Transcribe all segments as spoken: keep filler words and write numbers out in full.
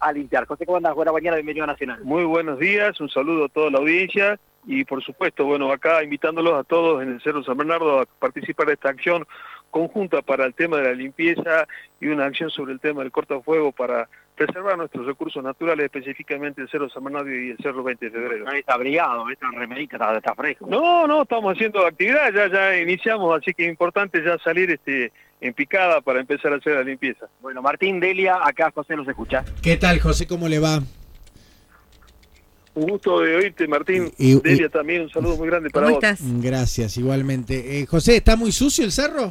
a limpiar. José, ¿cómo andás? Buena mañana, bienvenido a Nacional. Muy buenos días, un saludo a toda la audiencia y por supuesto, bueno, acá invitándolos a todos en el Cerro San Bernardo a participar de esta acción conjunta para el tema de la limpieza y una acción sobre el tema del cortafuego para preservar nuestros recursos naturales, específicamente el Cerro San Bernardo y el Cerro veinte de febrero. No está abrigado, esta remerita está, está fresco. No, no, estamos haciendo actividad, ya ya iniciamos, así que es importante ya salir este en picada para empezar a hacer la limpieza. Bueno, Martín, Delia, acá José nos escucha. ¿Qué tal, José? ¿Cómo le va? Un gusto de oírte, Martín. Y, y, Delia también, un saludo muy grande para ¿Cómo vos. estás? Gracias, igualmente. Eh, José, ¿está muy sucio el cerro?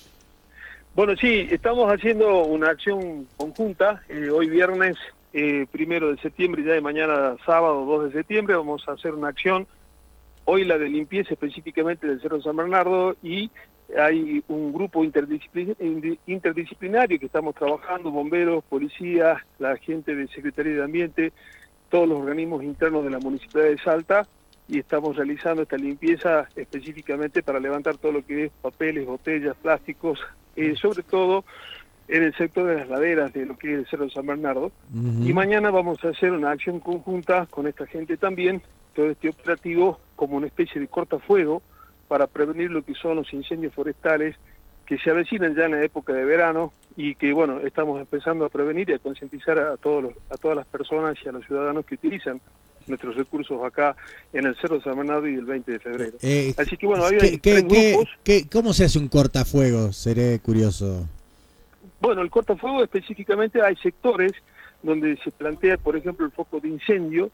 Bueno, sí, estamos haciendo una acción conjunta. Eh, hoy viernes, eh, primero de septiembre, ya de mañana sábado, dos de septiembre, vamos a hacer una acción. Hoy la de limpieza específicamente del Cerro San Bernardo y hay un grupo interdisciplin interdisciplinario que estamos trabajando, bomberos, policías, la gente de Secretaría de Ambiente, todos los organismos internos de la Municipalidad de Salta, y estamos realizando esta limpieza específicamente para levantar todo lo que es papeles, botellas, plásticos, eh, sobre todo en el sector de las laderas de lo que es el Cerro San Bernardo. Uh-huh. Y mañana vamos a hacer una acción conjunta con esta gente también, todo este operativo como una especie de cortafuego para prevenir lo que son los incendios forestales que se avecinan ya en la época de verano y que, bueno, estamos empezando a prevenir y a concientizar a, todos los, a todas las personas y a los ciudadanos que utilizan nuestros recursos acá en el Cerro San Bernardo y el veinte de febrero. Eh, Así que, bueno, había ¿qué, tres qué, grupos. ¿qué, ¿Cómo se hace un cortafuego? Seré curioso. Bueno, el cortafuego específicamente hay sectores donde se plantea, por ejemplo, el foco de incendio,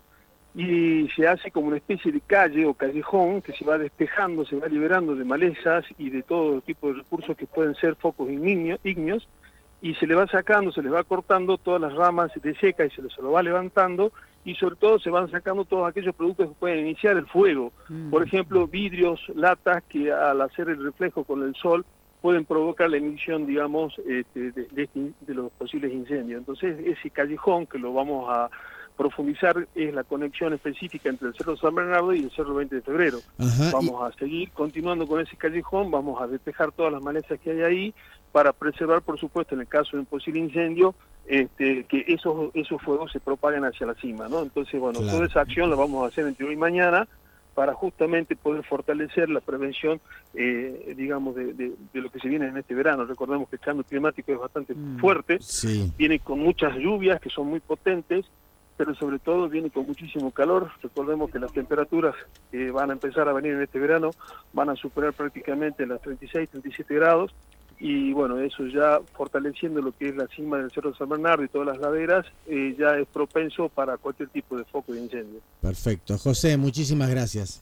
y se hace como una especie de calle o callejón que se va despejando, se va liberando de malezas y de todo tipo de recursos que pueden ser focos ígneos, y se le va sacando, se les va cortando todas las ramas de seca y se, se lo va levantando, y sobre todo se van sacando todos aquellos productos que pueden iniciar el fuego. Mm. Por ejemplo, vidrios, latas que al hacer el reflejo con el sol pueden provocar la emisión, digamos, este, de, de, de los posibles incendios. Entonces, ese callejón que lo vamos a profundizar es la conexión específica entre el Cerro San Bernardo y el Cerro veinte de febrero. Ajá, vamos y... a seguir continuando con ese callejón, vamos a despejar todas las malezas que hay ahí para preservar, por supuesto, en el caso de un posible incendio, este, que esos esos fuegos se propaguen hacia la cima, ¿no? Entonces, bueno, claro, toda esa acción la vamos a hacer entre hoy y mañana para justamente poder fortalecer la prevención, eh, digamos, de, de, de lo que se viene en este verano. Recordemos que el cambio climático es bastante mm, fuerte, sí. Viene con muchas lluvias que son muy potentes, pero sobre todo viene con muchísimo calor. Recordemos que las temperaturas que van a empezar a venir en este verano van a superar prácticamente las treinta y seis, treinta y siete grados, y bueno, eso ya fortaleciendo lo que es la cima del Cerro San Bernardo y todas las laderas, eh, ya es propenso para cualquier tipo de foco de incendio. Perfecto. José, muchísimas gracias.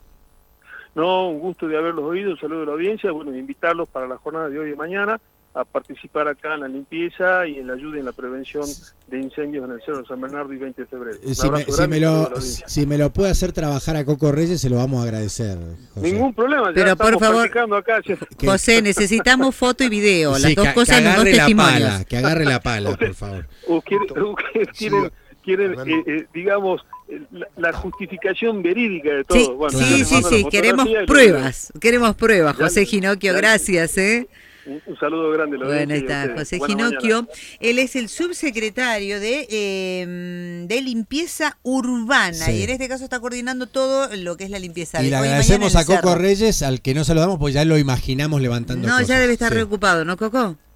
No, un gusto de haberlos oído, un saludo a la audiencia, bueno, invitarlos para la jornada de hoy y mañana a participar acá en la limpieza y en la ayuda y en la prevención de incendios en el Cerro San Bernardo y veinte de febrero. Si me, si, me lo, si me lo puede hacer trabajar a Coco Reyes, se lo vamos a agradecer, José. Ningún problema, ya pero estamos por favor, practicando acá. José, necesitamos foto y video, las sí, dos que, cosas, que los dos testimonios. Pala, que agarre la pala, por favor. ¿O quieren, quieren, quieren eh, eh, digamos, la, la justificación verídica de todo? Sí, bueno, sí, sí, sí. queremos pruebas, lo... queremos pruebas, José Ginocchio, gracias, ¿eh? Un, un saludo grande. Lo bueno, está José Ginocchio. Él es el subsecretario de, eh, de limpieza urbana, sí. Y en este caso está coordinando todo lo que es la limpieza. Y le agradecemos a Coco Reyes, al que no saludamos, pues ya lo imaginamos levantando No, cosas. ya debe estar sí. reocupado, ¿no, Coco?